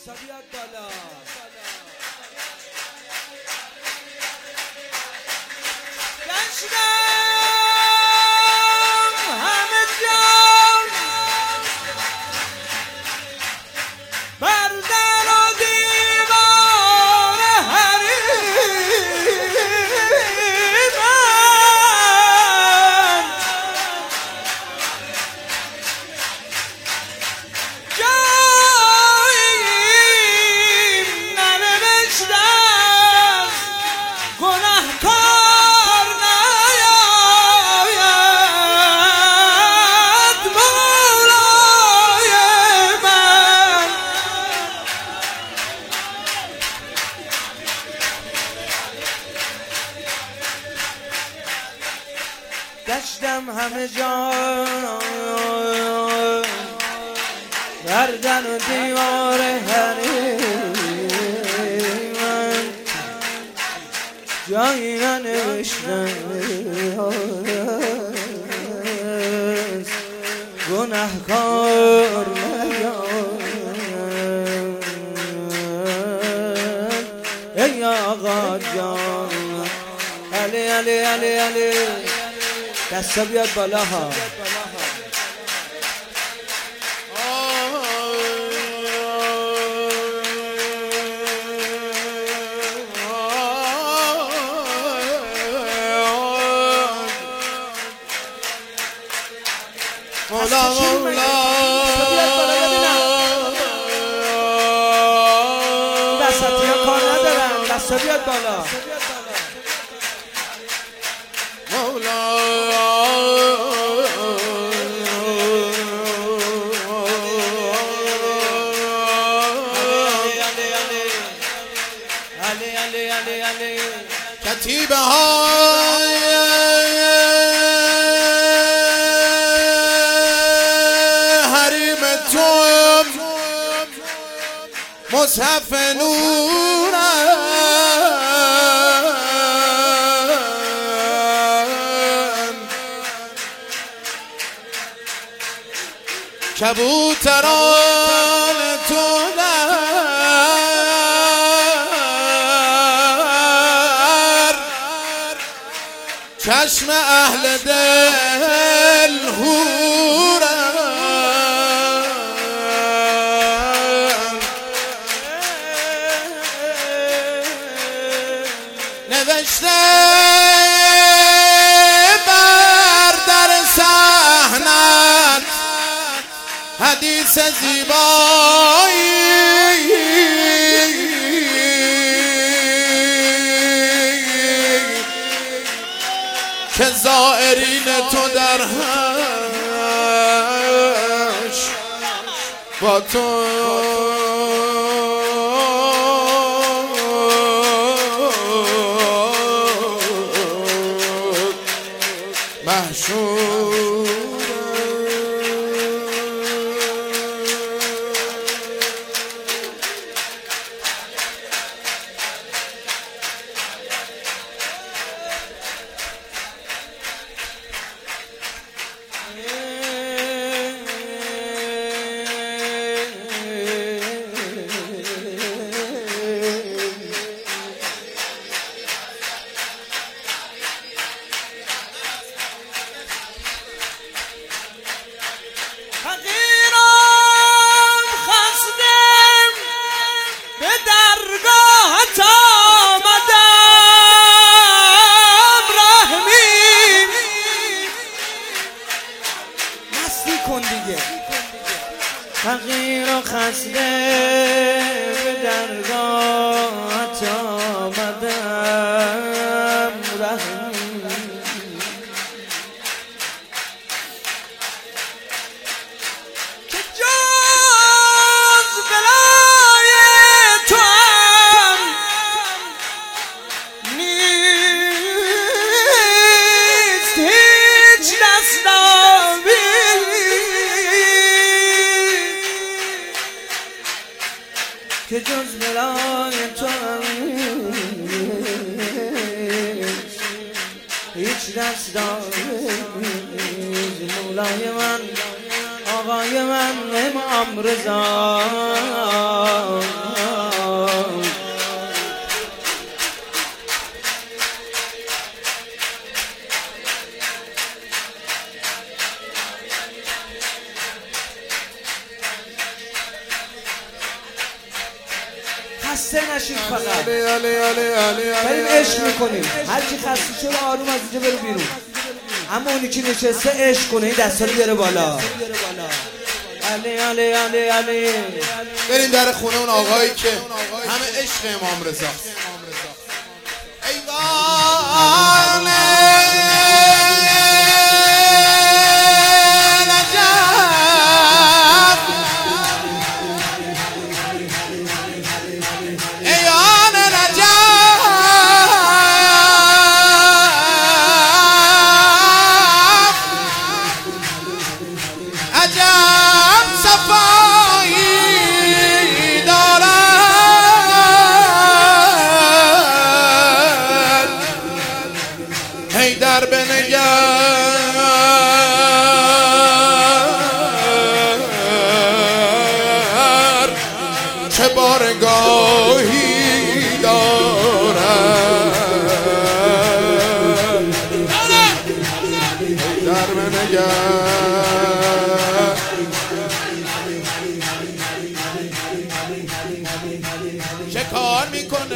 بیاد بالا. گشتم همه جا گردن و دیوار حریمم جایی ننوشتم گناهکار نیایم ای آقا جان. علی علی علی علی دستا بیاد بالا ها. مولا مولا دستا کار ندارن. دستا بیاد بالا. مولا کتیبه های حریم تو مصحف نورم کبوتران تو چشم اهل دل هورم نوشته بر در صحنت حدیث زیبایی که زائرین تو در هش با تو محشور. فقیر و خسته به درگاهت آمدم رحمی که جز بلای تو هم نیست هیچ دستاوی که جز بلای تو هیچ دست داریز. مولای من آقا آقای من امام رضا. خسته نشید، فقط بریم عشق میکنیم. هر کی خسته شده آروم از اینجا برو بیرون، اما اونی که نشسته عشق کنه. این دستا رو بیاره بالا. علی علی علی علی. بریم در خونه اون آقایی که همه عشق امام رضا. ایوان در بنگر چه بارگاهی دارد، در بنگر چه کار میکنی